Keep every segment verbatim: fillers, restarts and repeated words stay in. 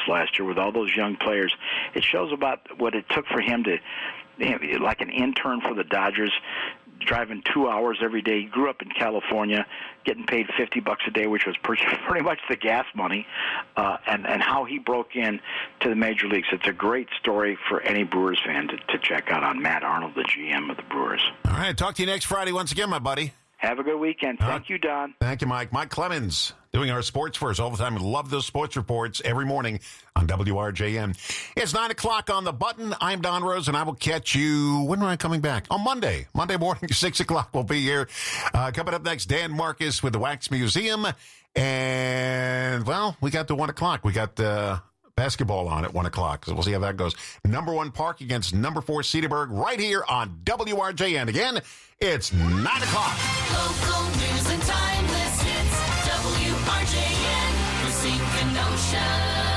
last year with all those young players. It shows about what it took for him to, you know, like an intern for the Dodgers, driving two hours every day. He grew up in California, getting paid fifty bucks a day, which was pretty, pretty much the gas money, uh, and, and how he broke in to the major leagues. It's a great story for any Brewers fan to, to check out on Matt Arnold, the G M of the Brewers. All right, talk to you next Friday once again, my buddy. Have a good weekend. Thank right. you, Don. Thank you, Mike. Mike Clemens doing our sports for us all the time. We love those sports reports every morning on W R J M. It's nine o'clock on the button. I'm Don Rose, and I will catch you, when am I coming back? On Monday. Monday morning, six o'clock, we'll be here. Uh, coming up next, Dan Marcus with the Wax Museum. And, well, we got to one o'clock. We got uh, basketball on at one o'clock, so we'll see how that goes. Number one Park against number four Cedarburg right here on W R J M. Again, it's nine o'clock. Local news and timeless hits. W R J M, Racine Kenosha.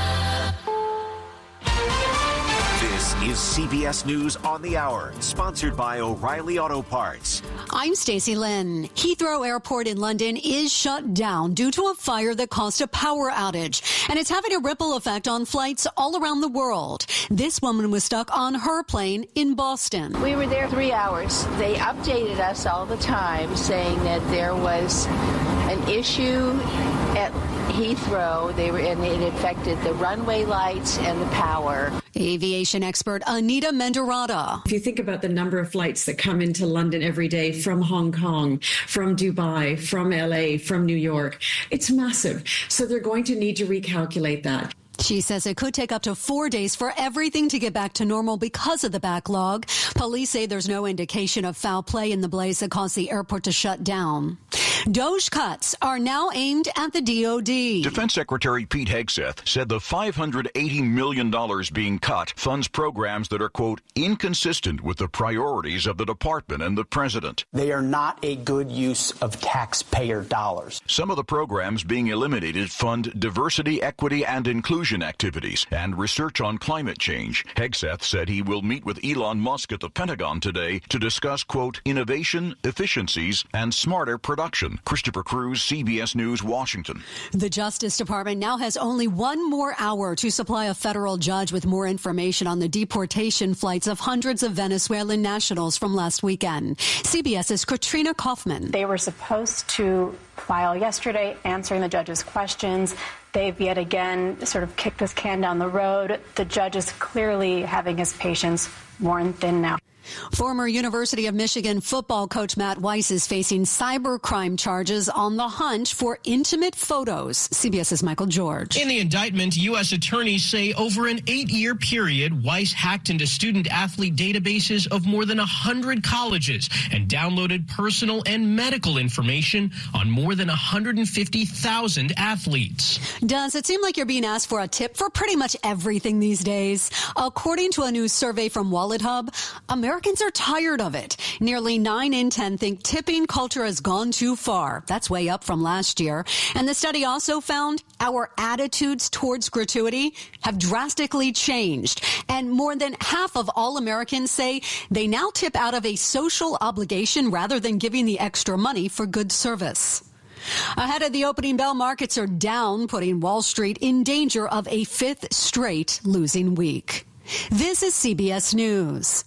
This is C B S News on the Hour, sponsored by O'Reilly Auto Parts. I'm Stacey Lynn. Heathrow Airport in London is shut down due to a fire that caused a power outage, and it's having a ripple effect on flights all around the world. This woman was stuck on her plane in Boston. We were there three hours. They updated us all the time saying that there was an issue at Heathrow. They were, and it affected the runway lights and the power. Aviation expert Anita Mendorada. If you think about the number of flights that come into London every day from Hong Kong, from Dubai, from L A, from New York, it's massive. So they're going to need to recalculate that. She says it could take up to four days for everything to get back to normal because of the backlog. Police say there's no indication of foul play in the blaze that caused the airport to shut down. DOGE cuts are now aimed at the D O D. Defense Secretary Pete Hegseth said the five hundred eighty million dollars being cut funds programs that are, quote, inconsistent with the priorities of the department and the president. They are not a good use of taxpayer dollars. Some of the programs being eliminated fund diversity, equity, and inclusion activities and research on climate change. Hegseth said he will meet with Elon Musk at the Pentagon today to discuss, quote, innovation, efficiencies, and smarter production. Christopher Cruz, C B S News, Washington. The Justice Department now has only one more hour to supply a federal judge with more information on the deportation flights of hundreds of Venezuelan nationals from last weekend. CBS's Katrina Kaufman. They were supposed to file yesterday answering the judge's questions. They've yet again sort of kicked this can down the road. The judge is clearly having his patience worn thin now. Former University of Michigan football coach Matt Weiss is facing cybercrime charges on the hunt for intimate photos. CBS's Michael George. In the indictment, U S attorneys say over an eight-year period, Weiss hacked into student-athlete databases of more than one hundred colleges and downloaded personal and medical information on more than one hundred fifty thousand athletes. Does it seem like you're being asked for a tip for pretty much everything these days? According to a new survey from WalletHub, Americans are tired of it. Nearly nine in ten think tipping culture has gone too far. That's way up from last year. And the study also found our attitudes towards gratuity have drastically changed. And more than half of all Americans say they now tip out of a social obligation rather than giving the extra money for good service. Ahead of the opening bell, markets are down, putting Wall Street in danger of a fifth straight losing week. This is C B S News.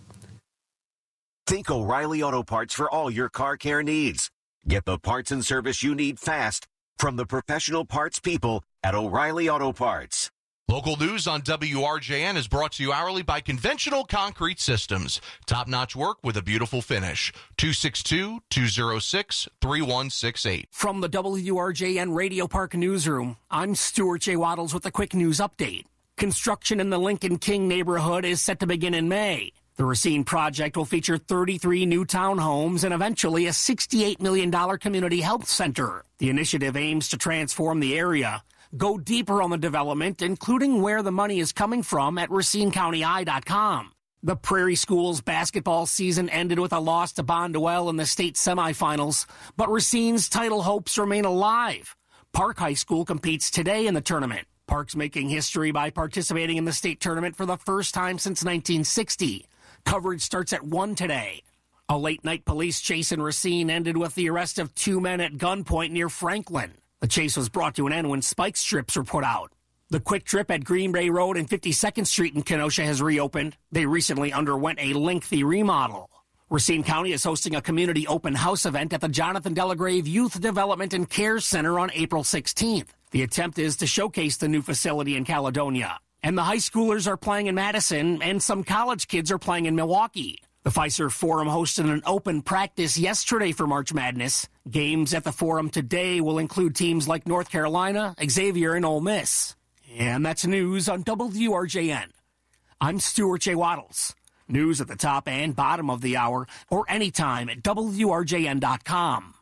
Think O'Reilly Auto Parts for all your car care needs. Get the parts and service you need fast from the professional parts people at O'Reilly Auto Parts. Local news on W R J N is brought to you hourly by Conventional Concrete Systems. Top-notch work with a beautiful finish. two six two, two oh six, three one six eight. From the W R J N Radio Park Newsroom, I'm Stuart J. Waddles with a quick news update. Construction in the Lincoln King neighborhood is set to begin in May. The Racine project will feature thirty-three new townhomes and eventually a sixty-eight million dollars community health center. The initiative aims to transform the area. Go deeper on the development, including where the money is coming from at racine county eye dot com. The Prairie Schools basketball season ended with a loss to Bonduelle in the state semifinals, but Racine's title hopes remain alive. Park High School competes today in the tournament. Park's making history by participating in the state tournament for the first time since nineteen sixty. Coverage starts at one today. A late-night police chase in Racine ended with the arrest of two men at gunpoint near Franklin. The chase was brought to an end when spike strips were put out. The Quick Trip at Green Bay Road and fifty-second Street in Kenosha has reopened. They recently underwent a lengthy remodel. Racine County is hosting a community open house event at the Jonathan Delagrave Youth Development and Care Center on April sixteenth. The attempt is to showcase the new facility in Caledonia. And the high schoolers are playing in Madison, and some college kids are playing in Milwaukee. The Fiserv Forum hosted an open practice yesterday for March Madness. Games at the Forum today will include teams like North Carolina, Xavier, and Ole Miss. And that's news on W R J N. I'm Stuart J. Waddles. News at the top and bottom of the hour or anytime at W R J N dot com.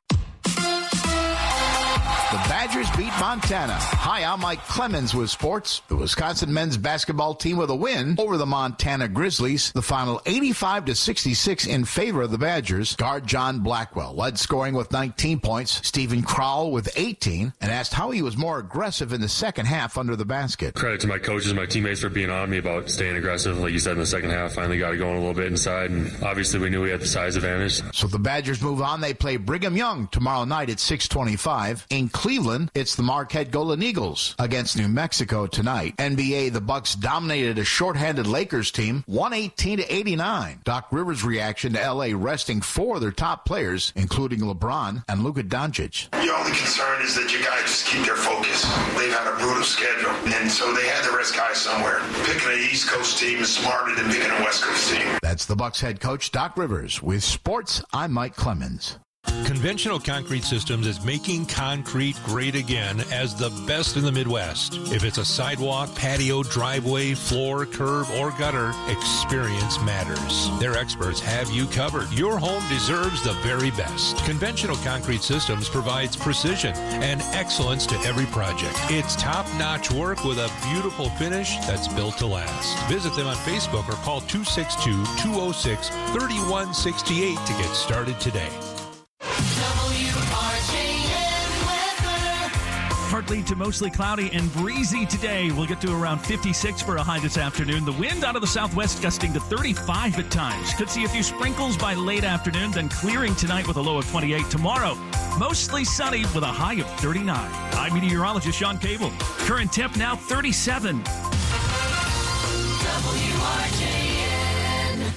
The Badgers beat Montana. Hi, I'm Mike Clemens with sports. The Wisconsin men's basketball team with a win over the Montana Grizzlies. The final eighty-five to sixty-six in favor of the Badgers. Guard John Blackwell led scoring with nineteen points. Stephen Crowell with eighteen, and asked how he was more aggressive in the second half under the basket. Credit to my coaches, my teammates for being on me about staying aggressive. Like you said, in the second half, finally got it going a little bit inside, and obviously we knew we had the size advantage. So the Badgers move on. They play Brigham Young tomorrow night at six twenty-five. In Cleveland, it's the Marquette Golden Eagles against New Mexico tonight. N B A, the Bucks dominated a shorthanded Lakers team, one eighteen to eighty-nine. Doc Rivers' reaction to L A resting four of their top players, including LeBron and Luka Doncic. Your only concern is that your guys just keep their focus. They've had a brutal schedule, and so they had to rest guys somewhere. Picking an East Coast team is smarter than picking a West Coast team. That's the Bucks head coach, Doc Rivers. With sports, I'm Mike Clemens. Conventional Concrete Systems is making concrete great again as the best in the Midwest. If it's a sidewalk, patio, driveway, floor, curb, or gutter, experience matters. Their experts have you covered. Your home deserves the very best. Conventional Concrete Systems provides precision and excellence to every project. It's top-notch work with a beautiful finish that's built to last. Visit them on Facebook or call two six two, two oh six, three one six eight to get started today. Partly to mostly cloudy and breezy today. We'll get to around fifty-six for a high this afternoon. The wind out of the southwest gusting to thirty-five at times. Could see a few sprinkles by late afternoon, then clearing tonight with a low of twenty-eight. Tomorrow, mostly sunny with a high of thirty-nine. I'm meteorologist Sean Cable. Current temp now thirty-seven. W R J N.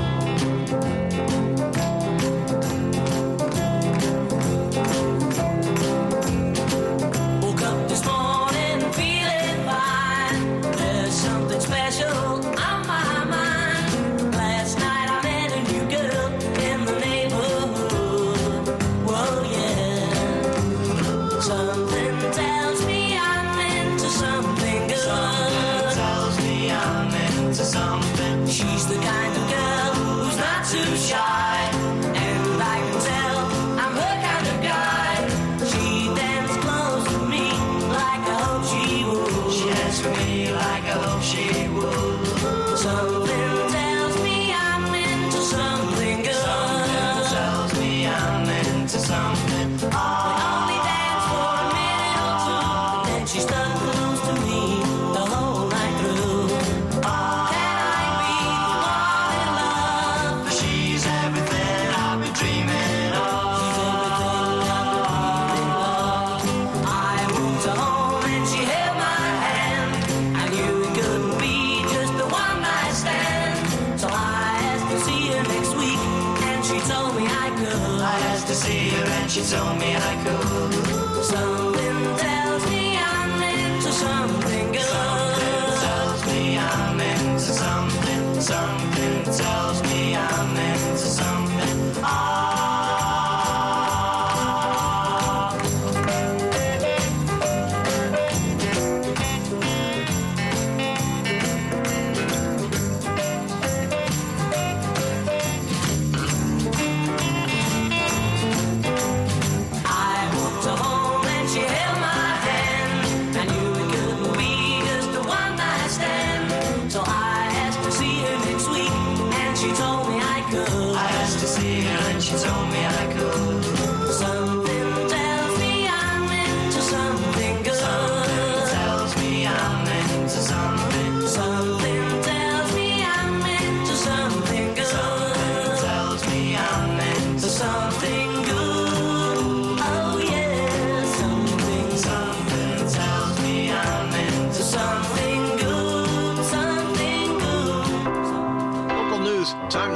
She's the kind of girl who's not too shy, and I can tell I'm her kind of guy. She dances close to me like I hope she would. She dances for me like I hope she would. Something tells me I'm into something good. Something tells me I'm into something. We only dance for a minute or two, and then she's stuck close to me the whole night through. She told me I could. Something tells me I'm into something good. Something tells me I'm into something. Something tells me I'm into something. Ah. I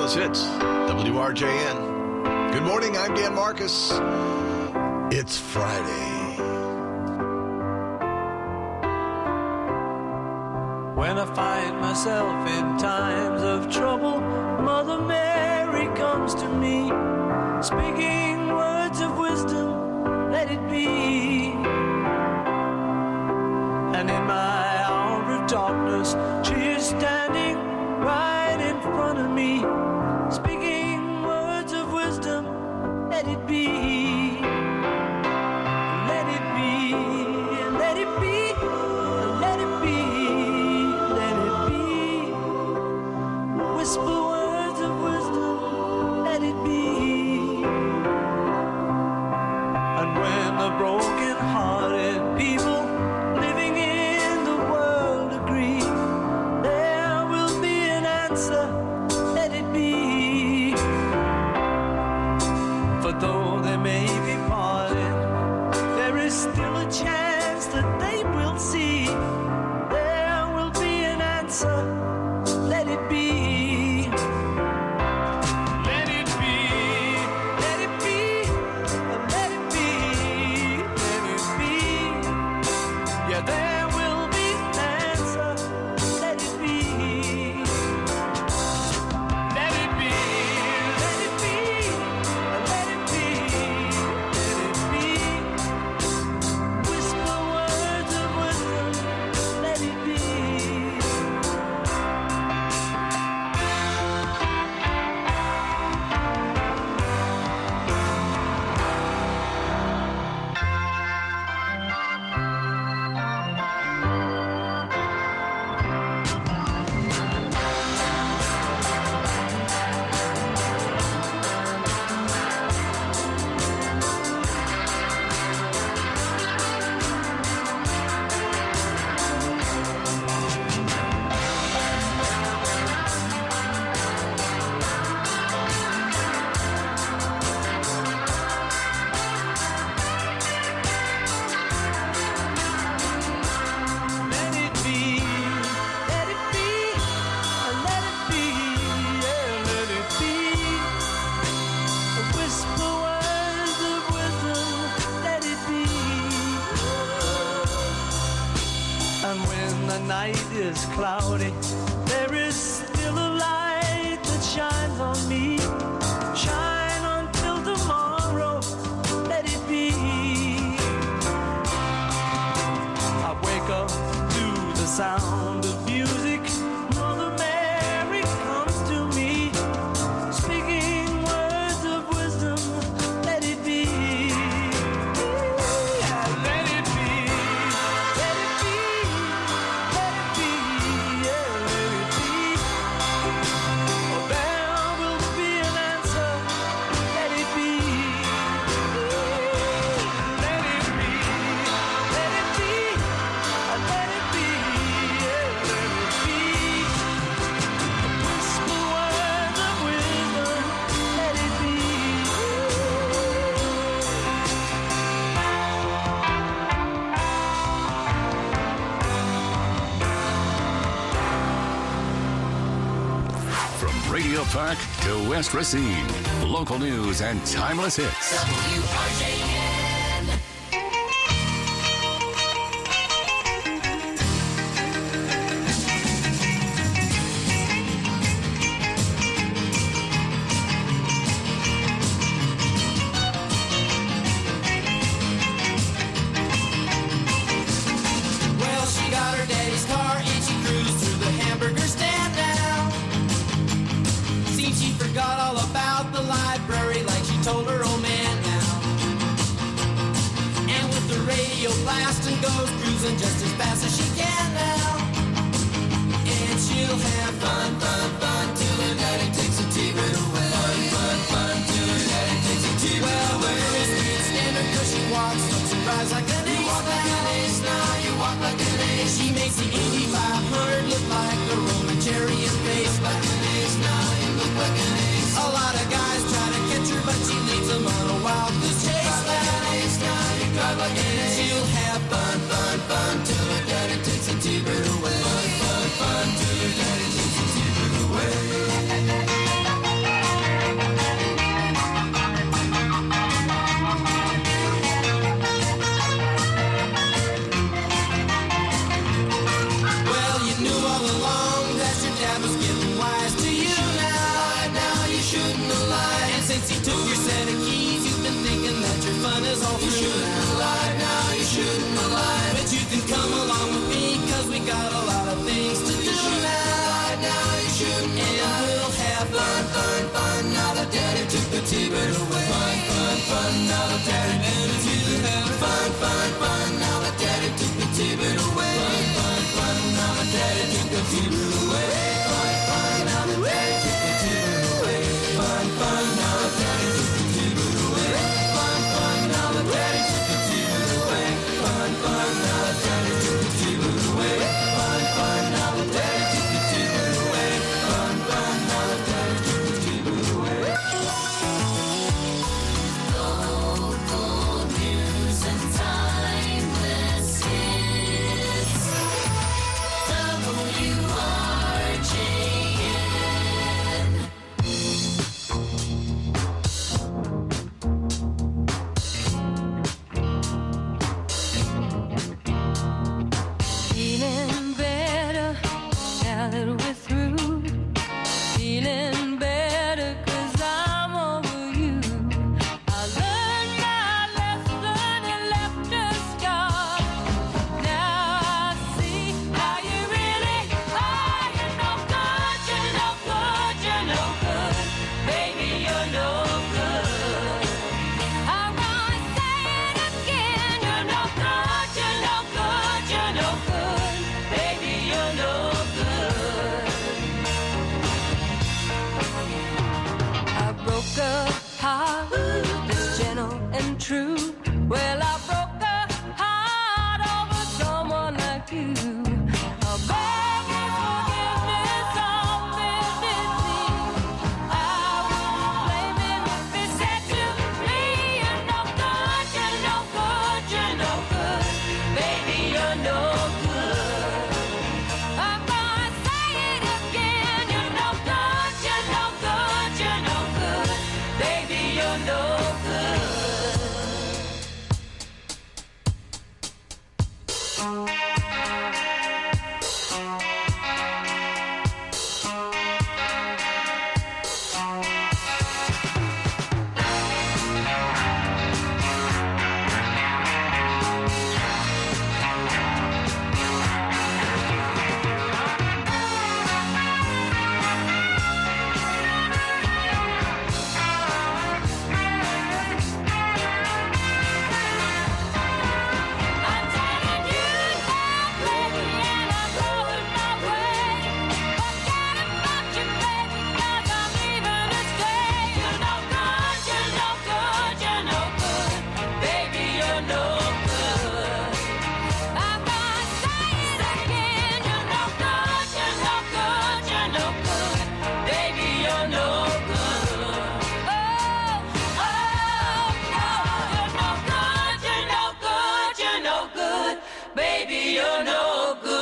Timeless Hits, W R J N. Good morning, I'm Dan Marcus. It's Friday. When I find myself in times of trouble, Mother Mary comes to me, speaking words of wisdom, let it be. And in my hour of darkness, she is standing right in front of me, speaking words of wisdom, let it be. Let it be, let it be, let it be, let it be. Whisper words of wisdom, let it be. And when the broken-hearted people living in the world agree, there will be an answer, let it be. For though they may be parted, there is still a chance that they will see. There will be an answer, let it be. Let it be, let it be, let it be, let it be. Yeah, there will be an answer, let it be. Let it be, let it be, let it be, let it be. Whisper words of wisdom, let it be. Let it be, let it be, let it be, yeah, let it be. Whisper words of wisdom, let it be. And when the night is cloudy, there is still a light that shines on me. Shine until tomorrow, let it be. I wake up to the sound of music. Mother Mary comes to me, speaking words of wisdom, let it be. Yeah, let it be, let it be, let it be, yeah, let it be. Oh, there will be an answer, let it be. Let it be, let it be, let it be, yeah, let it be. Whisper words of wisdom, let it be. From Radio Park to West Racine, local news and timeless hits. W R J N. Well, she got her daddy's car and she cruised through the hamburger stand now. Seems she forgot all about the library like she told her old man now. And with the radio blasting goes cruising just as fast as she can now. And she'll have fun, fun, fun till her daddy takes a T-bird away. Fun, fun, fun till her daddy takes a T-bird well, away. Well, the girl can't stand her 'cause she walks, looks and drives like an ace. You walk like an ace now, you walk like an ace. She makes the Indy five hundred look like a Roman chariot race. Like an ace now, you look like an ace. A lot of guys try to catch her, but she leads them on a wild goose chase. Like an ace now, you drive like an ace. She'll have fun, fun, fun till her daddy takes a T-bird away. Fun, fun, fun till her daddy takes a T-bird away. since he took your set of keys. You've been thinking that your fun is all through. You shouldn't lie now, you shouldn't lie. But you can come along with me, cause we got a lot of things to do. You shouldn't lie now, you shouldn't lie. And we'll have fun, fun, fun. Now that daddy took the T-bird away. Fun, fun, fun. Now that daddy and it's you have fun, fun, fun. Now that daddy took the T-bird away. Fun, fun, fun. Now that daddy took the T-bird away. Fun, fun. Now that daddy took the T-bird away. Fun, fun. Now that daddy took the T-bird away. Fun, fun. Now that daddy took the T-bird away. Fun, fun. Now that daddy took the T-bird away. Fun, fun. Now that daddy took the T-bird away. Fun, fun. Now that daddy took the T-bird away. Local news and timeless hits. W R J N. Feeling better now that we're through. Feeling better 'cause I'm over you. I learned my lesson and left a scar. Now I see how you really are. You're no good, you're no good, you're no good. Baby, you're no good. I'm gonna say it again. You're no good, you're no good, you're no good. Baby, you're no good. I broke a heart that's gentle and true. Well, I broke a heart over someone like you. I'll beg your forgiveness on bended knee. I won't blame him if he said to me, you're no good, you're no good, you're no good. Baby, you're no good. I'm gonna say it again. You're no good, you're no good, you're no good. Baby, you're no good. Baby, you're no good.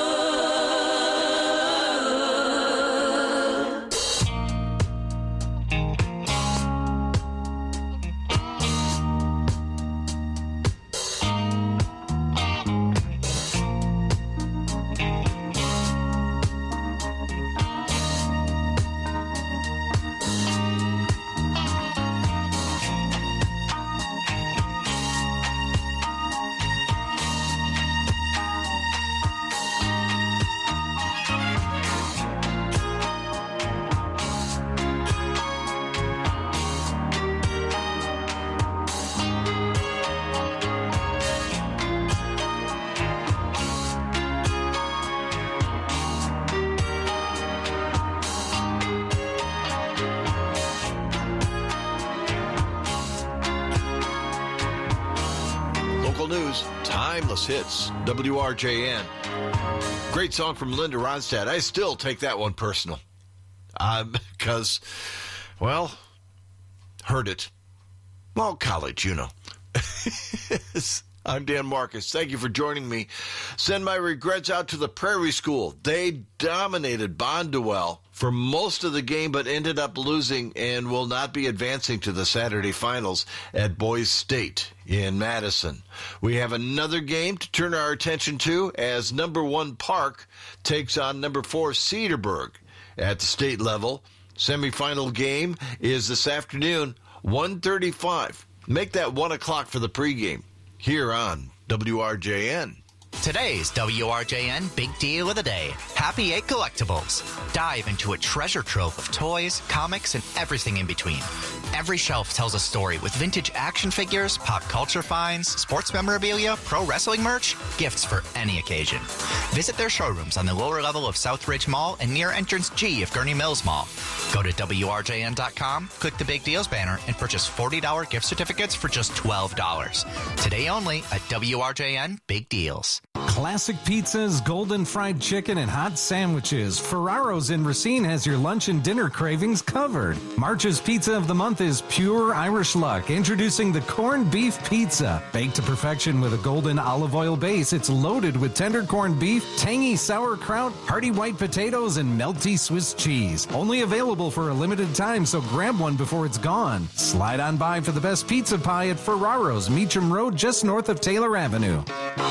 News, timeless hits, W R J N. Great song from Linda Ronstadt. I still take that one personal. Um, because, well, heard it. Well, college, you know. I'm Dan Marcus. Thank you for joining me. Send my regrets out to the Prairie School. They dominated Bonduel for most of the game, but ended up losing and will not be advancing to the Saturday finals at Boys State in Madison. We have another game to turn our attention to as number one Park takes on number four Cedarburg at the state level. Semifinal game is this afternoon, one thirty-five. Make that one o'clock for the pregame here on W R J N. Today's W R J N Big Deal of the Day. Happy Eight Collectibles. Dive into a treasure trove of toys, comics, and everything in between. Every shelf tells a story with vintage action figures, pop culture finds, sports memorabilia, pro wrestling merch, gifts for any occasion. Visit their showrooms on the lower level of Southridge Mall and near entrance G of Gurney Mills Mall. Go to W R J N dot com, click the Big Deals banner, and purchase forty dollars gift certificates for just twelve dollars. Today only at W R J N Big Deals. Classic pizzas, golden fried chicken, and hot sandwiches. Ferraro's in Racine has your lunch and dinner cravings covered. March's Pizza of the Month is pure Irish luck, introducing the corned beef pizza. Baked to perfection with a golden olive oil base, it's loaded with tender corned beef, tangy sauerkraut, hearty white potatoes, and melty Swiss cheese. Only available for a limited time, so grab one before it's gone. Slide on by for the best pizza pie at Ferraro's, Meacham Road, just north of Taylor Avenue.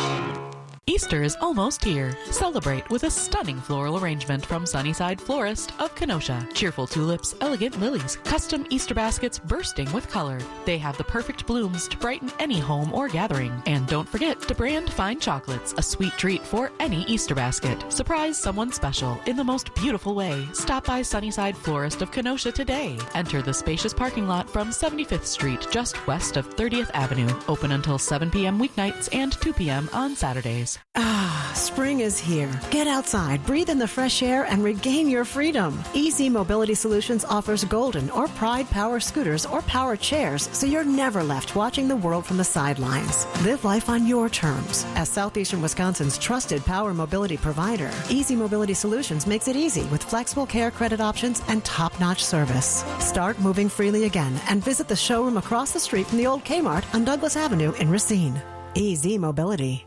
Easter is almost here. Celebrate with a stunning floral arrangement from Sunnyside Florist of Kenosha. Cheerful tulips, elegant lilies, custom Easter baskets bursting with color. They have the perfect blooms to brighten any home or gathering. And don't forget to brand fine chocolates, a sweet treat for any Easter basket. Surprise someone special in the most beautiful way. Stop by Sunnyside Florist of Kenosha today. Enter the spacious parking lot from seventy-fifth Street, just west of thirtieth Avenue. Open until seven p.m. weeknights and two p.m. on Saturdays. Ah, spring is here. Get outside, breathe in the fresh air, and regain your freedom. Easy Mobility Solutions offers Golden or Pride power scooters or power chairs, so you're never left watching the world from the sidelines. Live life on your terms. As Southeastern Wisconsin's trusted power mobility provider, Easy Mobility Solutions makes it easy with flexible care credit options and top-notch service. Start moving freely again and visit the showroom across the street from the old Kmart on Douglas Avenue in Racine. Easy Mobility.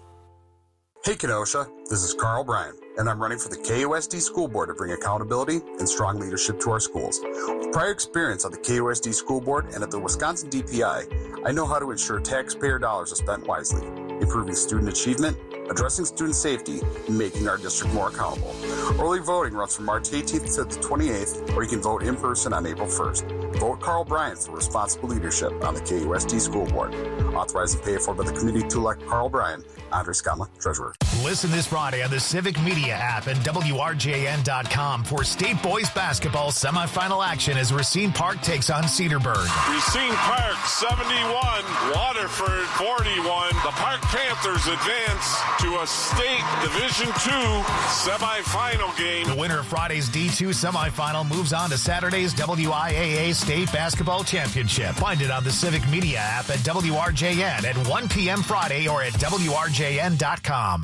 Hey Kenosha, this is Carl Bryan, and I'm running for the K U S D School Board to bring accountability and strong leadership to our schools. With prior experience on the K U S D School Board and at the Wisconsin D P I, I know how to ensure taxpayer dollars are spent wisely, improving student achievement, addressing student safety, and making our district more accountable. Early voting runs from March eighteenth to the twenty-eighth, or you can vote in person on April first. Vote Carl Bryan for responsible leadership on the K U S D School Board. Authorized and paid for by the committee to elect Carl Bryan. Andre Scamma, Treasurer. Listen this Friday on the Civic Media app and W R J N dot com for State Boys Basketball semifinal action as Racine Park takes on Cedarburg. Racine Park seventy-one, Waterford forty-one. The Park Panthers advance to a State Division two semifinal game. The winner of Friday's D two semifinal moves on to Saturday's W I A A State Basketball Championship. Find it on the Civic Media app at W R J N at one p.m. Friday or at W R J N dot com.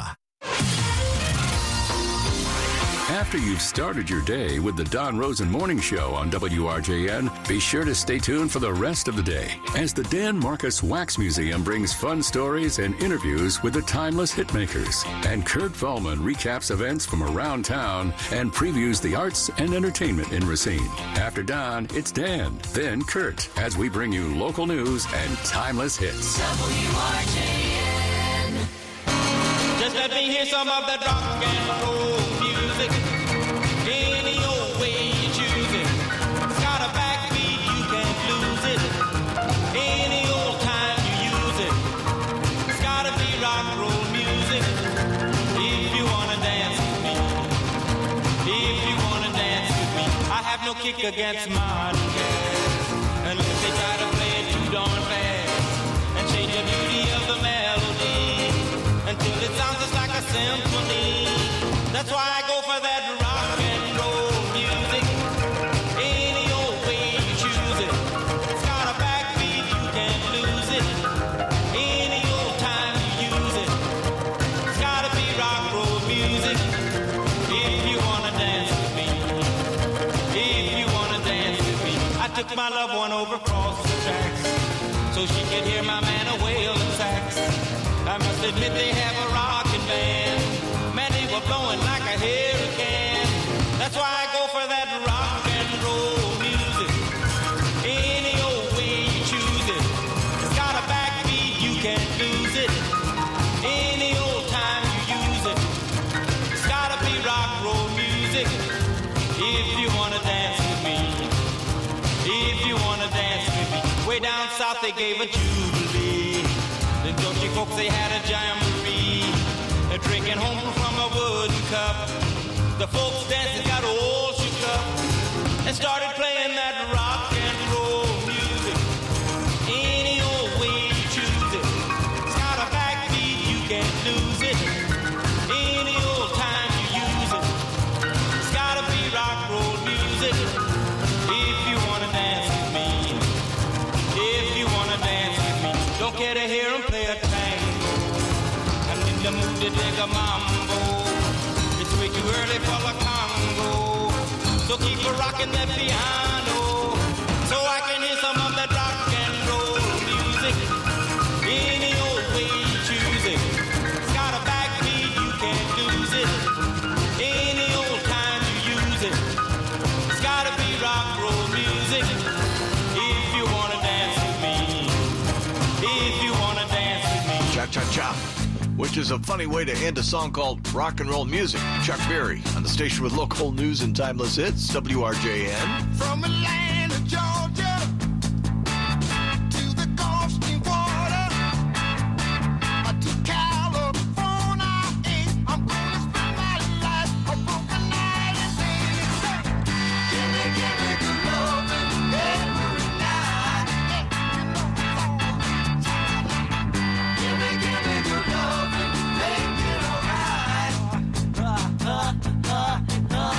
After you've started your day with the Don Rosen Morning Show on W R J N, be sure to stay tuned for the rest of the day as the Dan Marcus Wax Museum brings fun stories and interviews with the timeless hitmakers. And Kurt Vollman recaps events from around town and previews the arts and entertainment in Racine. After Don, it's Dan, then Kurt, as we bring you local news and timeless hits. W R J N. Just let me hear some of that rock and roll music. Any old way you choose it. It's got a backbeat, you can't lose it. Any old time you use it. It's gotta be rock and roll music. If you wanna dance with me. If you wanna dance with me. I have no kick against modern jazz. Unless they try to play it too darn fast. And change the beauty of the melody. Until it sounds just like a symphony. That's why I go for that rock and roll music. Any old way you choose it. It's got a backbeat, you can't lose it. Any old time you use it. It's gotta be rock and roll music. If you wanna dance with me. If you wanna dance with me. I took my loved one over across the tracks so she could hear my man a wailing sax. I must admit they have a rockin' band. Man, they were blowing like a hurricane. That's why I go for that rock and roll music. Any old way you choose it. It's got a backbeat, you can't lose it. Any old time you use it. It's gotta be rock and roll music. If you wanna dance with me. south they gave a jubilee. The Dutchy folks, they had a jamboree. They're drinking home from a wooden cup. The folks dancing got all shook up and started playing that rock and roll music. Any old way you choose it. It's got a backbeat, you can't lose it. Any old time you use it. It's gotta be rock roll music. If you wanna dance with me, if you wanna dance with me, don't care to hear 'em play a tango. I'm in the mood to dig a mambo. It's way too early for the Congo. So keep a rocking that piano, so I can hear some of that rock and roll music. Any old way you choose it. It's got a backbeat, you can't lose it. Any old time you use it. It's gotta be rock roll music. If you wanna dance with me, if you wanna dance with me. Cha-cha-cha, which is a funny way to end a song called Rock and Roll Music. Chuck Berry on the station with local news and timeless hits, W R J N. From Atlanta, Georgia, to the Gulf Stream water, to California, I'm gonna spend my life a broken night and day. Give me, give me good loving every night. Give me, give me good loving, make it alright. Uh, uh, uh, uh.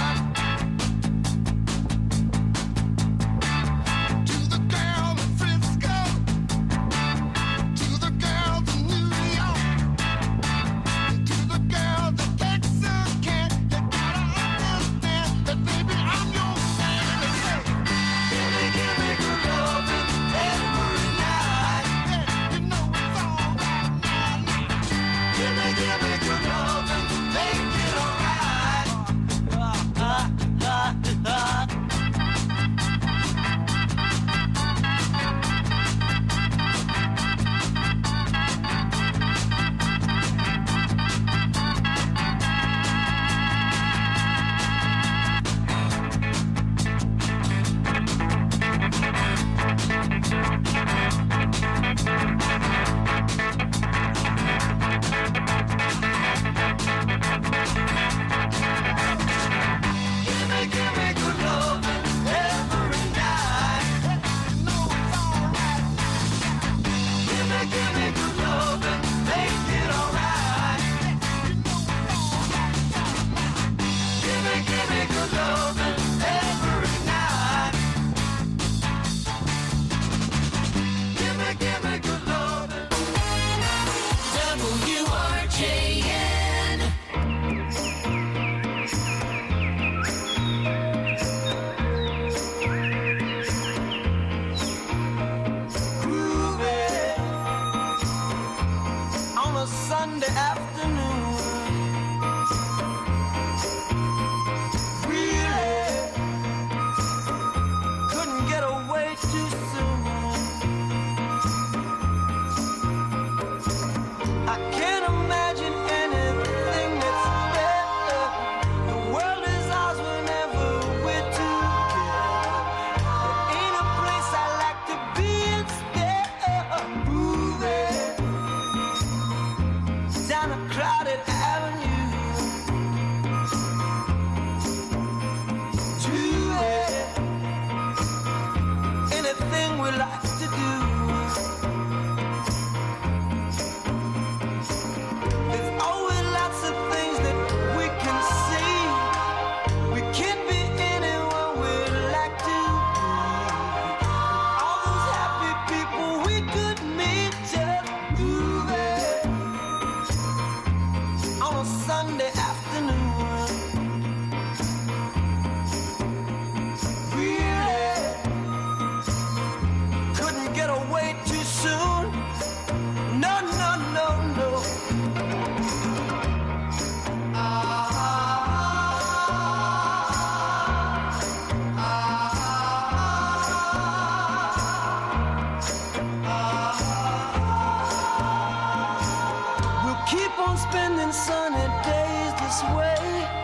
spending sunny days this way.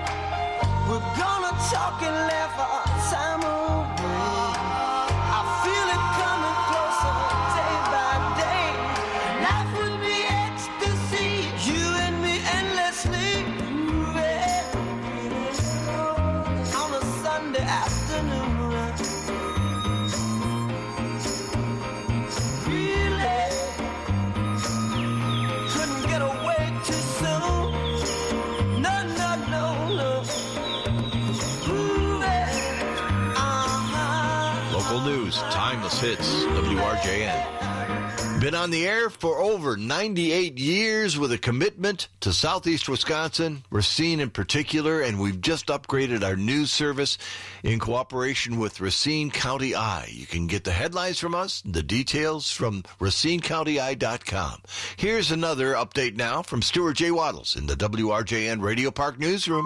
We're gonna talk and laugh our time away. I feel it coming closer day Local news, timeless hits, W R J N. Been on the air for over ninety-eight years with a commitment to Southeast Wisconsin, Racine in particular, and we've just upgraded our news service in cooperation with Racine County Eye. You can get the headlines from us, the details from racine county eye dot com. Here's another update now from Stuart J. Waddles in the W R J N Radio Park Newsroom.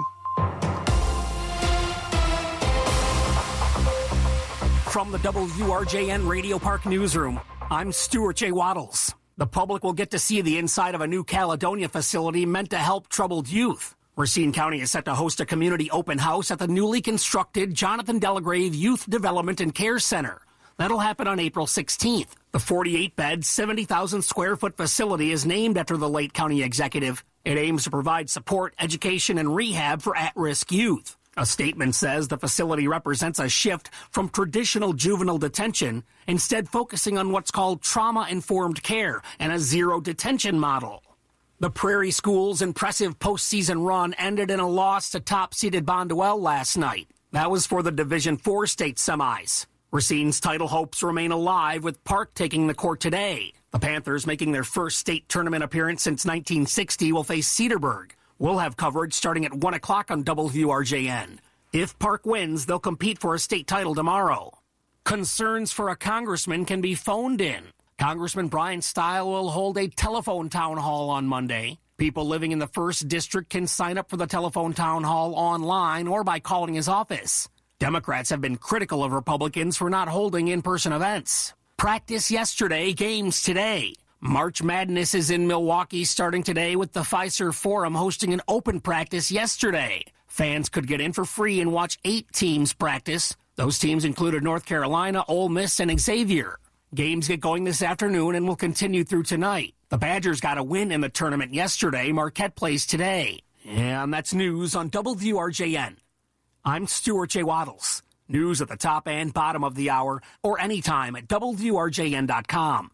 From the W R J N Radio Park Newsroom, I'm Stuart J. Waddles. The public will get to see the inside of a new Caledonia facility meant to help troubled youth. Racine County is set to host a community open house at the newly constructed Jonathan Delagrave Youth Development and Care Center. That'll happen on April sixteenth. The forty-eight bed, seventy thousand square foot facility is named after the late county executive. It aims to provide support, education, and rehab for at-risk youth. A statement says the facility represents a shift from traditional juvenile detention, instead focusing on what's called trauma-informed care and a zero-detention model. The Prairie School's impressive postseason run ended in a loss to top-seeded Bonduelle last night. That was for the Division four state semis. Racine's title hopes remain alive, with Park taking the court today. The Panthers, making their first state tournament appearance since nineteen sixty, will face Cedarburg. We'll have coverage starting at one o'clock on W R J N. If Park wins, they'll compete for a state title tomorrow. Concerns for a congressman can be phoned in. Congressman Brian Stile will hold a telephone town hall on Monday. People living in the first District can sign up for the telephone town hall online or by calling his office. Democrats have been critical of Republicans for not holding in-person events. Practice yesterday, games today. March Madness is in Milwaukee starting today, with the Fiserv Forum hosting an open practice yesterday. Fans could get in for free and watch eight teams practice. Those teams included North Carolina, Ole Miss, and Xavier. Games get going this afternoon and will continue through tonight. The Badgers got a win in the tournament yesterday. Marquette plays today. And that's news on W R J N. I'm Stuart J. Waddles. News at the top and bottom of the hour, or anytime at W R J N dot com.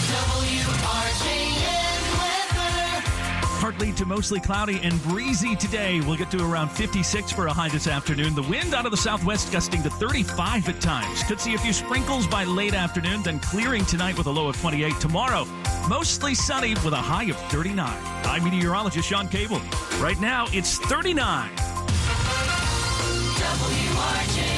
W R J N weather. Partly to mostly cloudy and breezy today. We'll get to around fifty-six for a high this afternoon. The wind out of the southwest gusting to thirty-five at times. Could see a few sprinkles by late afternoon, then clearing tonight with a low of twenty-eight. Tomorrow, mostly sunny with a high of thirty-nine. I'm meteorologist Sean Cable. Right now, it's thirty-nine. W R J N.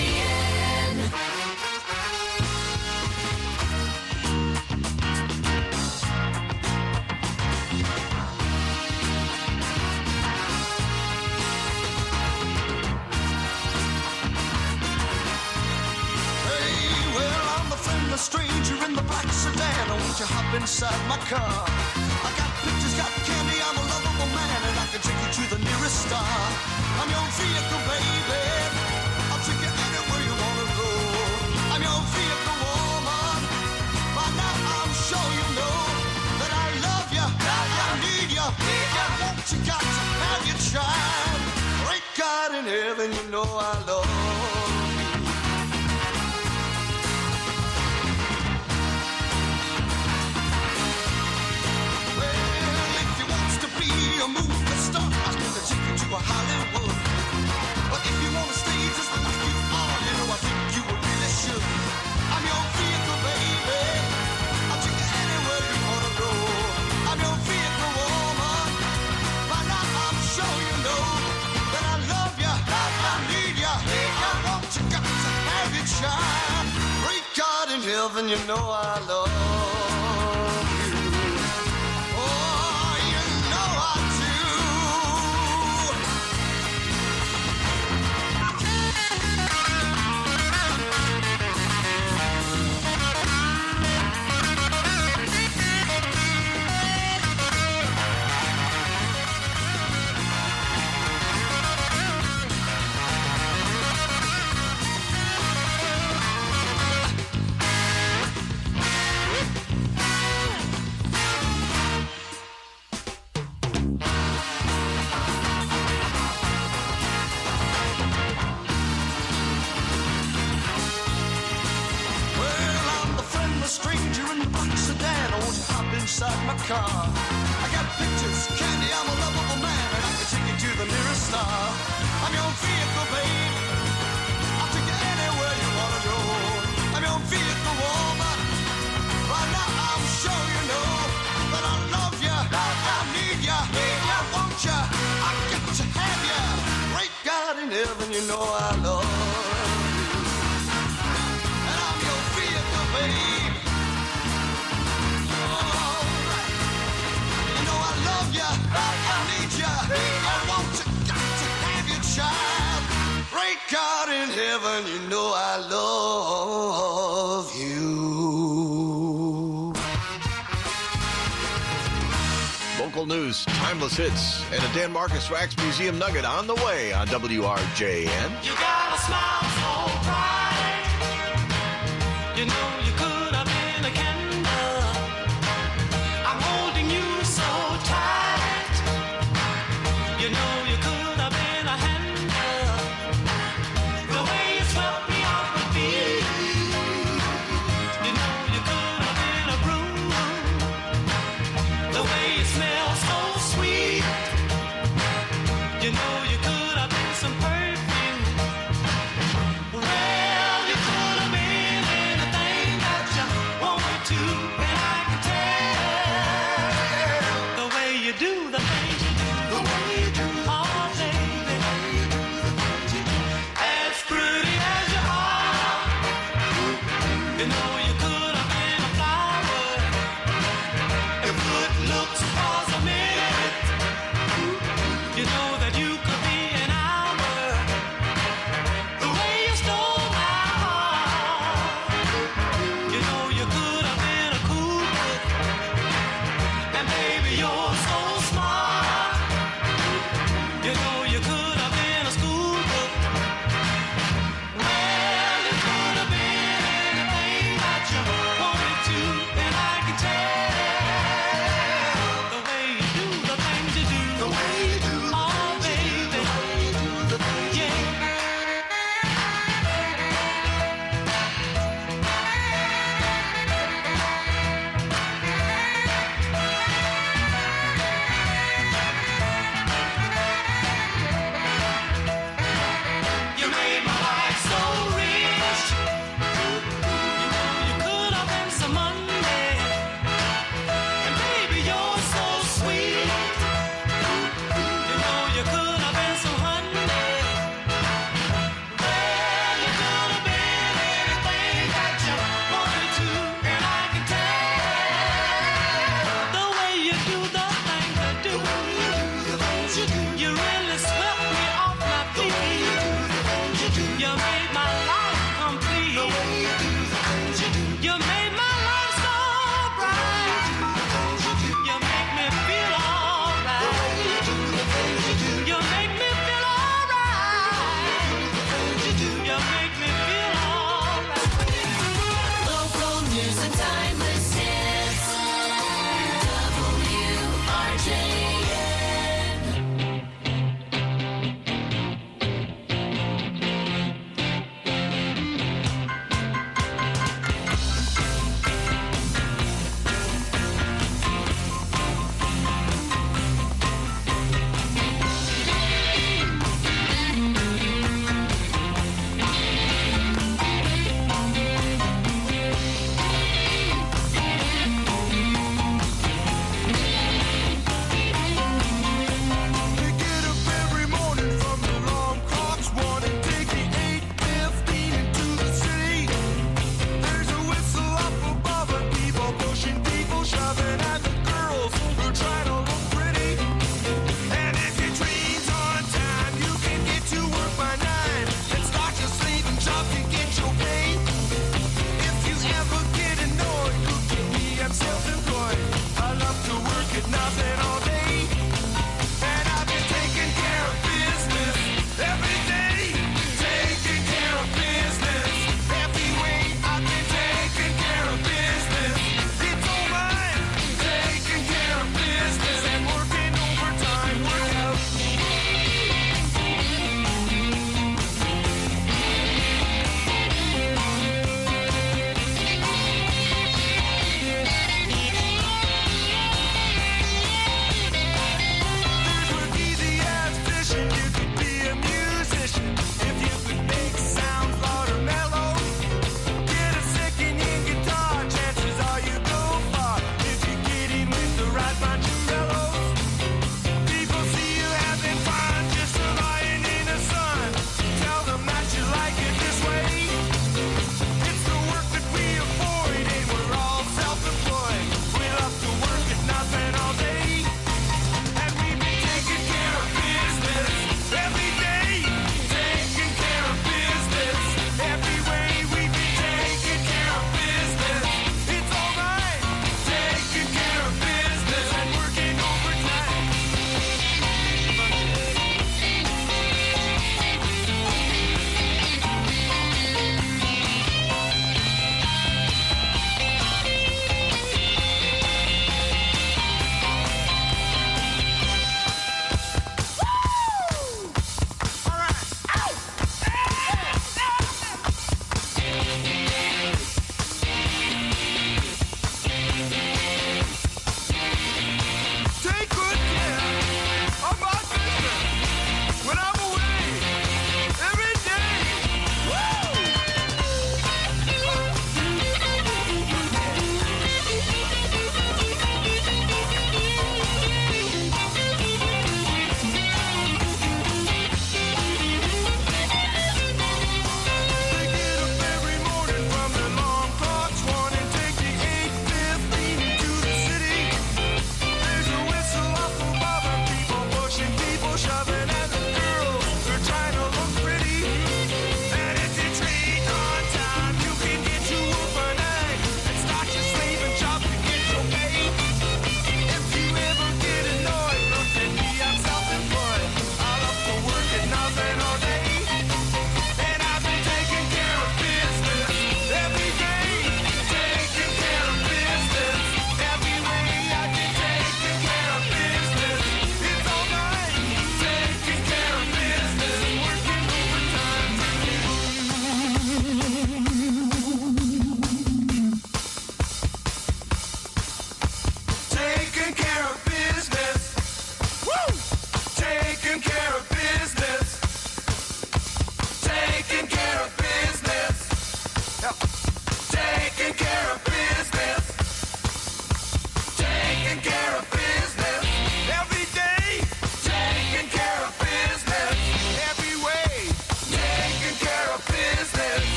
A stranger in the black sedan, won't you hop inside my car? I got pictures, got candy, I'm a lovable man, and I can take you to the nearest star. I'm your vehicle, baby. I'll take you anywhere you wanna go. I'm your vehicle, woman. By now I'm sure you know that I love you, that I need you, I want you, got to have your child. Great God in heaven, you know I love you. A movie star, I can take you to a Hollywood. But if you wanna stay just like you are, you know I think you really should. I'm your vehicle, baby. I'll take you anywhere you wanna go. I'm your vehicle, woman. By now I'm sure you know that I love you, that I need you. I want you, got to have your child. Great God in heaven, you know I love you. Inside my car, I got pictures, candy, I'm a lovable man, and I can take you to the nearest star. I'm your vehicle, babe. I'll take you anywhere you wanna go. I'm your vehicle. know I love you. And I'm your vehicle, babe. All right. You know I love you. I need you. I want you. Got to have your child. Great God in heaven, you know I love you. Local news, timeless hits, and a Dan Marcus Wax Museum nugget on the way on W R J N. You got a smile so bright. You know you could have been a candle. I'm holding you so tight. You know you could have been a handle. The way you swept me off my feet. You know you could have been a broom. The way you smell so sweet. You know you could have been some perfume.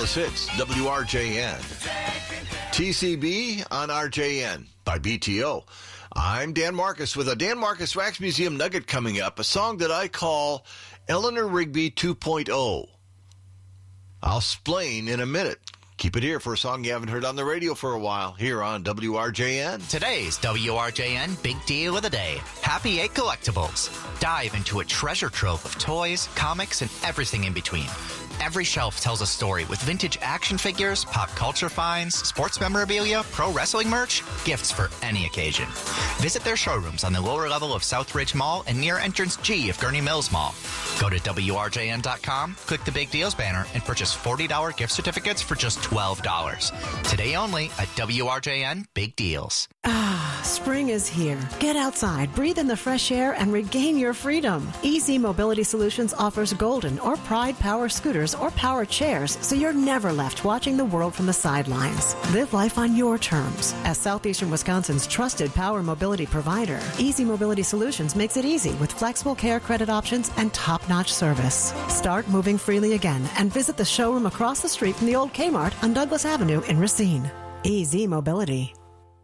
Timeless Hits, W R J N. T C B on R J N by B T O. I'm Dan Marcus with a Dan Marcus Wax Museum Nugget coming up, a song that I call Eleanor Rigby two point oh. I'll explain in a minute. Keep it here for a song you haven't heard on the radio for a while, here on W R J N. Today's W R J N Big Deal of the Day. Happy Eight Collectibles. Dive into a treasure trove of toys, comics, and everything in between. Every shelf tells a story with vintage action figures, pop culture finds, sports memorabilia, pro wrestling merch, gifts for any occasion. Visit their showrooms on the lower level of Southridge Mall and near entrance G of Gurney Mills Mall. Go to W R J N dot com, click the Big Deals banner, and purchase forty dollars gift certificates for just twelve dollars. Today only at W R J N Big Deals. Ah, spring is here. Get outside, breathe in the fresh air, and regain your freedom. Easy Mobility Solutions offers Golden or Pride power scooters or power chairs, so you're never left watching the world from the sidelines. Live life on your terms. As Southeastern Wisconsin's trusted power mobility provider, Easy Mobility Solutions makes it easy with flexible care credit options and top-notch service. Start moving freely again and visit the showroom across the street from the old Kmart on Douglas Avenue in Racine. Easy Mobility.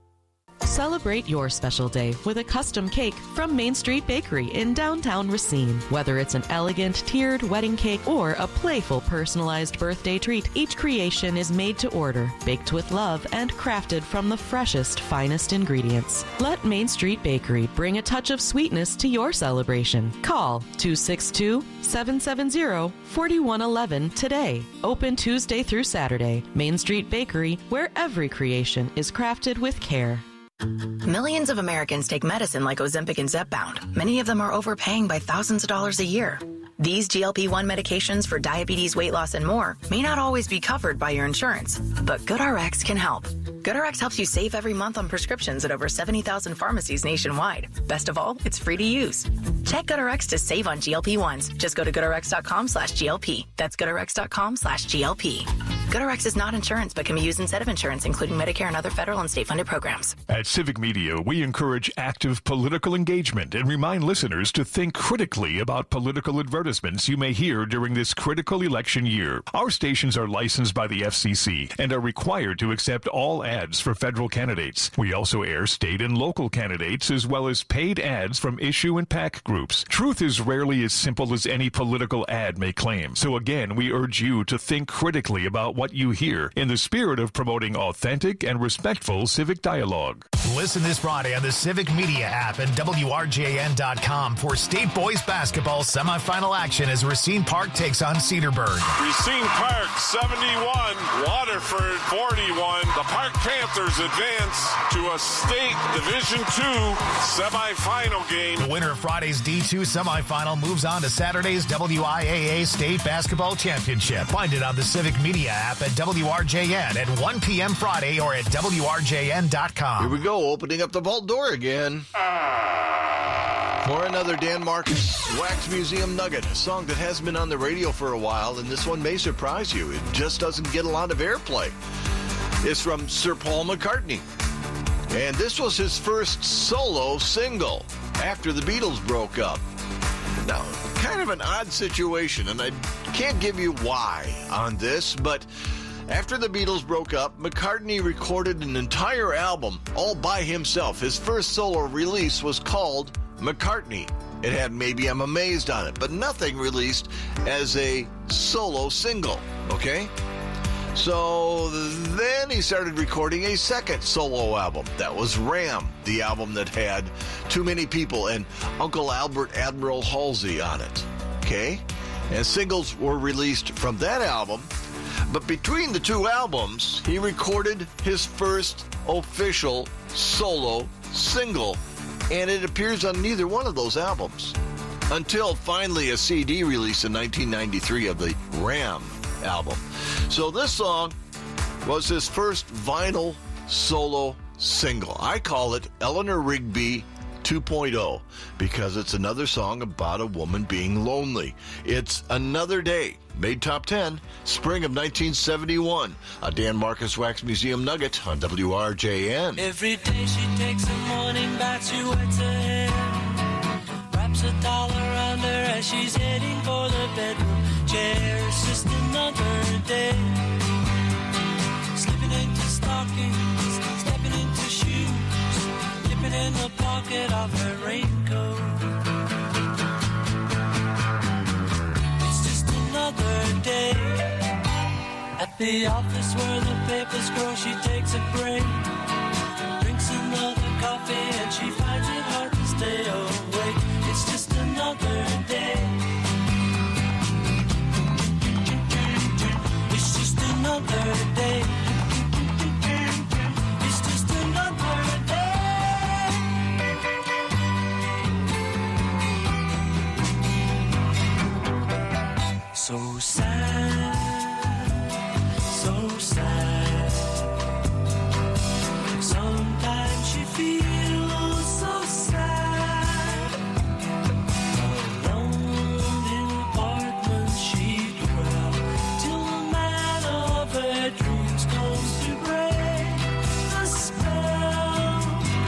Celebrate your special day with a custom cake from Main Street Bakery in downtown Racine. Whether it's an elegant tiered wedding cake or a playful personalized birthday treat, each creation is made to order, baked with love, and crafted from the freshest, finest ingredients. Let Main Street Bakery bring a touch of sweetness to your celebration. Call two six two, seven seven zero, four one one one today. Open Tuesday through Saturday. Main Street Bakery, where every creation is crafted with care. Millions of Americans take medicine like Ozempic and Zepbound. Many of them are overpaying by thousands of dollars a year. These G L P one medications for diabetes, weight loss, and more may not always be covered by your insurance, but GoodRx can help. GoodRx helps you save every month on prescriptions at over seventy thousand pharmacies nationwide. Best of all, it's free to use. Check GoodRx to save on G L P ones. Just go to GoodRx.com slash GLP. That's GoodRx.com slash GLP. GoodRx is not insurance, but can be used instead of insurance, including Medicare and other federal and state-funded programs. At Civic Media, we encourage active political engagement and remind listeners to think critically about political advertisements you may hear during this critical election year. Our stations are licensed by the F C C and are required to accept all ads for federal candidates. We also air state and local candidates as well as paid ads from issue and PAC groups. Truth is rarely as simple as any political ad may claim. So again, we urge you to think critically about what you hear in the spirit of promoting authentic and respectful civic dialogue. Listen this Friday on the Civic Media app and W R J N dot com for State Boys Basketball semifinal action as Racine Park takes on Cedarburg. Racine Park seventy-one, Waterford forty-one. The Park Panthers advance to a state Division two semifinal game. The winner of Friday's D two semifinal moves on to Saturday's W I A A State Basketball Championship. Find it on the Civic Media app at W R J N at one p.m. Friday or at W R J N dot com. Here we go, opening up the vault door again. For another Dan Marcus Wax Museum Nugget, a song that hasn't been on the radio for a while, and this one may surprise you. It just doesn't get a lot of airplay. It's from Sir Paul McCartney. And this was his first solo single after the Beatles broke up. Now, kind of an odd situation, and I can't give you why on this, but after the Beatles broke up, McCartney recorded an entire album all by himself. His first solo release was called McCartney. It had Maybe I'm Amazed on it, but nothing released as a solo single, okay? So then he started recording a second solo album. That was Ram, the album that had Too Many People and Uncle Albert Admiral Halsey on it, okay? And singles were released from that album. But between the two albums, he recorded his first official solo single, and it appears on neither one of those albums. Until finally a C D release in nineteen ninety-three of the Ram album. So this song was his first vinyl solo single. I call it Eleanor Rigby two point oh because it's another song about a woman being lonely. It's Another Day, made top ten, spring of nineteen seventy-one. A Dan Marcus Wax Museum Nugget on W R J N. Every day she takes a morning bath, she wets her hair, wraps a towel around her as she's heading for the bedroom chair. It's just another day. stockings, stepping into shoes, dipping in the pocket of her raincoat. It's just another day at the office where the papers grow. She takes a break, drinks another coffee, and she finds it hard to stay awake. It's just another day. It's just another day. It's just another day. So sad, so sad. Sometimes she feels so sad. Alone in apartments she'd dwell till the man of her dreams comes to break the spell.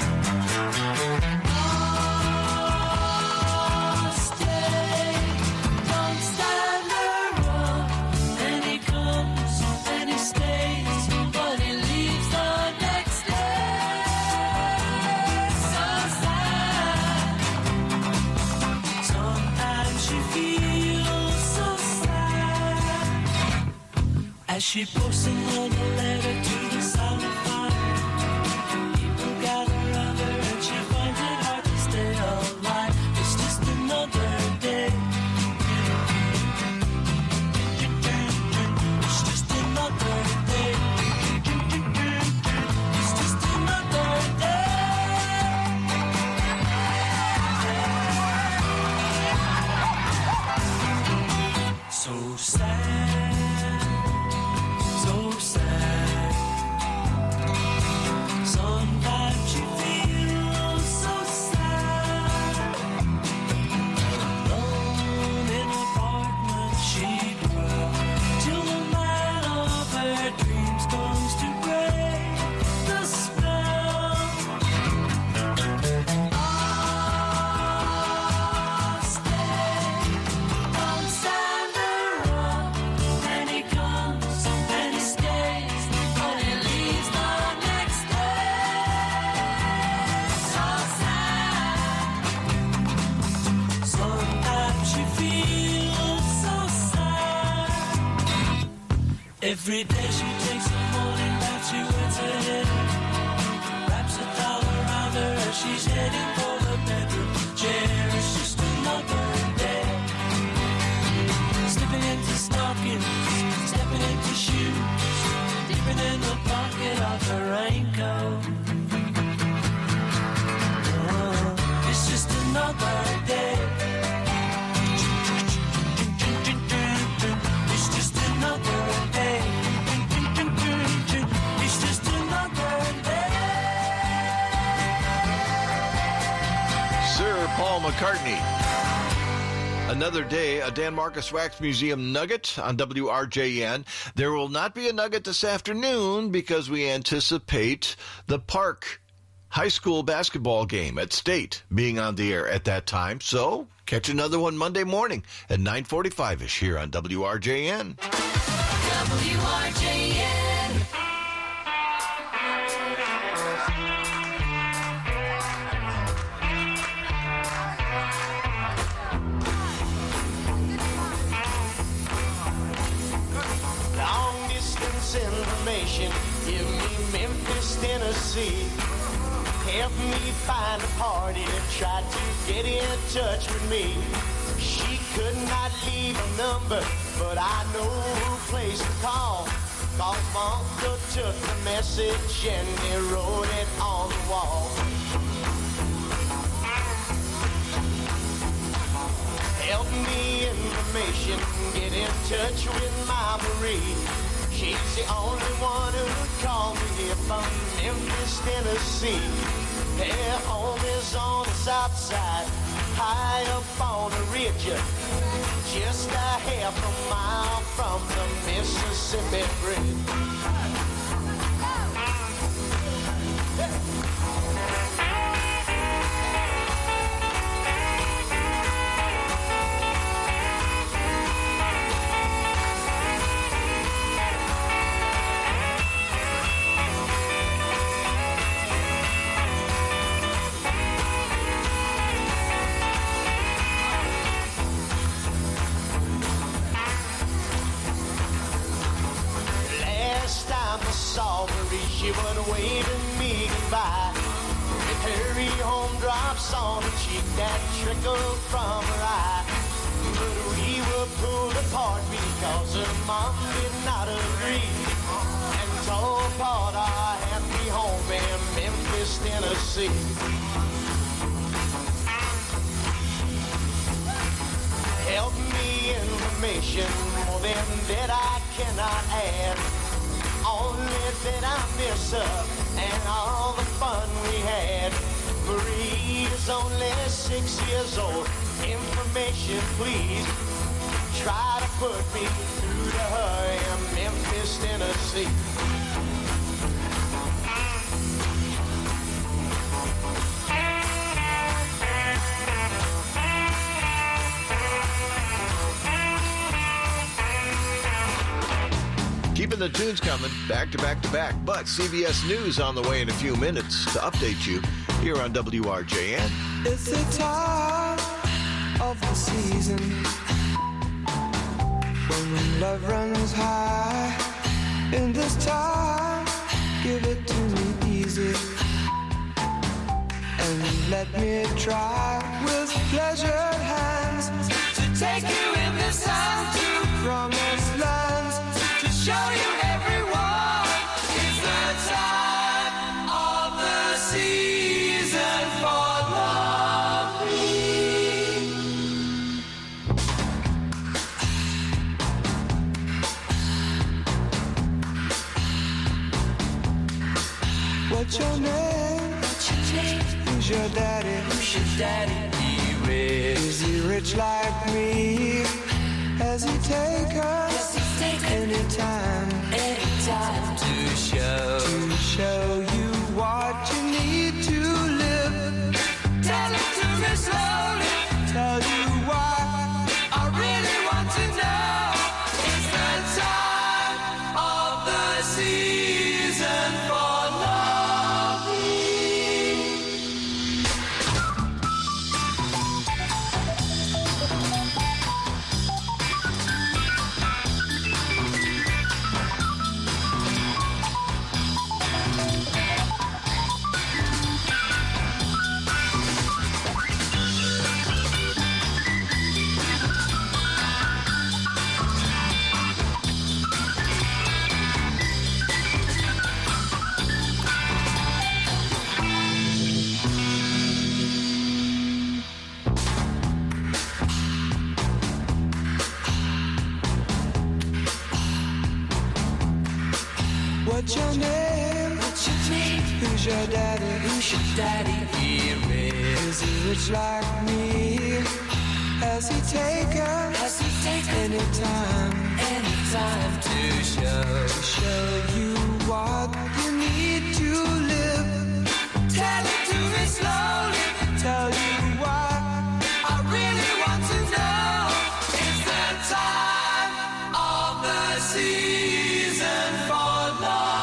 Oh, stay, don't stand around. And he comes and he stays, but he leaves the next day. So sad. Sometimes she feels so sad as she posts another letter to the silent fire. People gather around her and she finds it hard to stay alive. It's just another day. It's just another day. It's just another day. So sad, so sad. Sometimes she feels so sad. Alone in apartment she dwells till the man of her dreams comes to break the spell. Oh, stay, don't stand around. And he comes and he stays, but he leaves the next day. So sad. Sometimes she feels so sad. Every day she takes a morning bath, she wets her head, wraps a towel around her as she's heading for the bedroom chair. It's just another day. Slipping into stockings, stepping into shoes, dipping in the pocket of her raincoat. Oh, it's just another day. It's just another day. It's just another day. Sir Paul McCartney. Another day, a Dan Marcus Wax Museum nugget on W R J N. There will not be a nugget this afternoon because we anticipate the Park High School basketball game at State being on the air at that time. So catch another one Monday morning at nine forty-five-ish here on W R J N. W R J N. Long distance information, give me Memphis, Tennessee. Help me find a party that tried to get in touch with me. She could not leave a number, but I know who place to call. Cause my uncle took the message and he wrote it on the wall. Help me information, get in touch with my Marie. She's the only one who called me here from Memphis, Tennessee. Their home is on the south side, high up on the ridge, just a half a mile from the Mississippi Bridge. waving me goodbye. With hurry home drops on the cheek that trickled from her eye. But we were pulled apart because her mom did not agree, and tore apart our happy home in Memphis, Tennessee. Help me information, more than that I cannot add. Only that I miss her and all the fun we had. Marie is only six years old. Information, please. Try to put me through to her in Memphis, Tennessee. Keeping the tunes coming, back to back to back. But C B S News on the way in a few minutes to update you here on W R J N. It's the time of the season when love runs high. In this time, give it to me easy and let me try with pleasured hands to take you in this time to promised lands. Show you everyone, it's the time of the season for loving. What's your name? What's your name? Who's your daddy? Who's your daddy? He rich. Is he rich like me? Has he taken? Anytime, anytime to show, to show you what you need to live. Tell it to me slowly, tell you why I really want to know. It's the time of the season for loving. What's your name? What's your name? Who's your daddy? Who's your daddy? He rich. Is he rich like me? Has he taken? Has he taken? Anytime, anytime to show, show you what you need to live. Tell it to me slowly, tell you why I really want to know. It's the time of the season for love.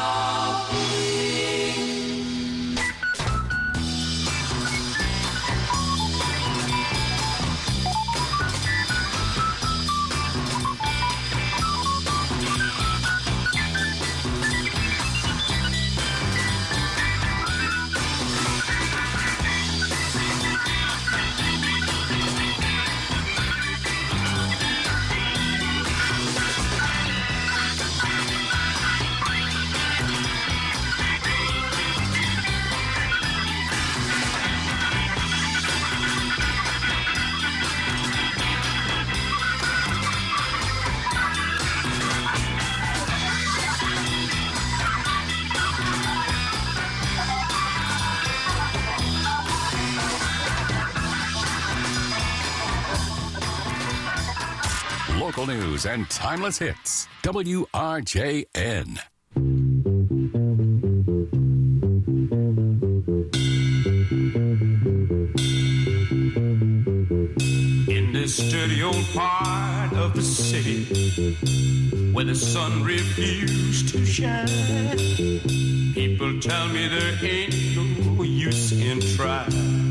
Local news and timeless hits. W R J N. In this dirty old part of the city where the sun refused to shine, people tell me there ain't no use in trying.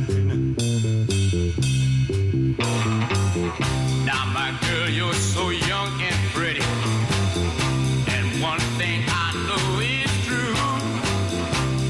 Now, my girl, you're so young and pretty, and one thing I know is true.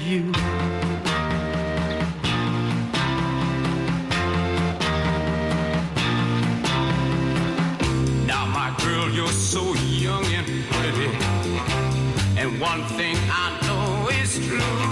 you. Now, my girl, you're so young and pretty, and one thing I know is true.